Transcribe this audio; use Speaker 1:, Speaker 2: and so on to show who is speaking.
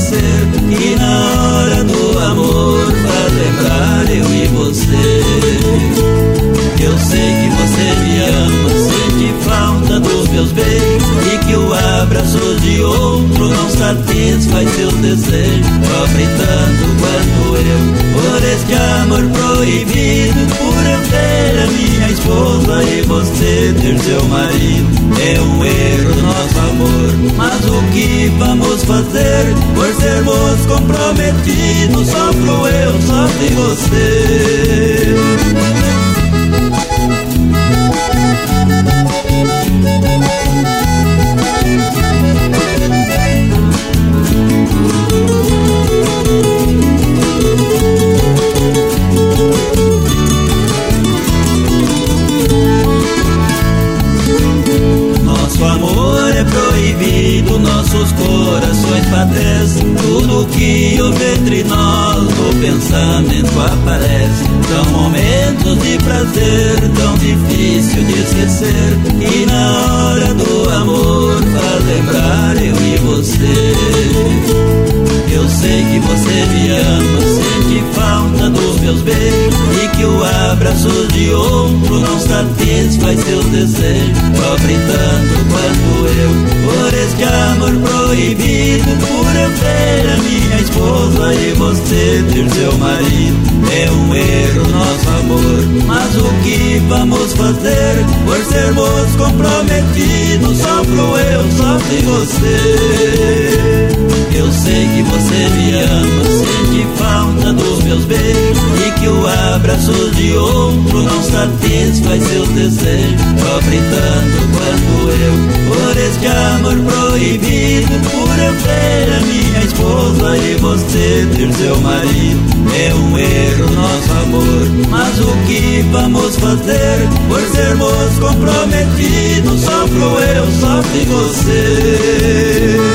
Speaker 1: esquecer, e na hora do amor faz lembrar eu e você. Eu sei que você me ama, sente falta dos meus beijos, e que o abraço de outro não satisfaz seu desejo. Sofre tanto quanto eu por este amor proibido, por eu ter a minha esposa e você ter seu marido. É um erro nosso amor, mas o que vamos fazer? Por sermos comprometidos, sofro eu, sofre você. Nosso amor é proibido, nossos corações padecem. Tudo que houve entre nós no pensamento aparece. São momentos de prazer, tão difícil de esquecer, e na hora do amor faz lembrar eu e você. Eu sei que você me ama, sente falta dos meus beijos, e que o abraço de outro não satisfaz seu desejo. Sofre tanto quanto eu por este amor proibido, por eu ter a minha esposa e você ter seu marido. É um erro nosso amor, mas o que vamos fazer? Por sermos comprometidos, sofro eu, sofre você. Eu sei que você me ama, sente falta dos meus beijos, e que o abraço de outro não satisfaz seu desejo. Sofre tanto quanto eu por este amor proibido, por eu ter a minha esposa e você ter seu marido. É um erro nosso amor, mas o que vamos fazer? Por sermos comprometidos, sofro eu, sofre você.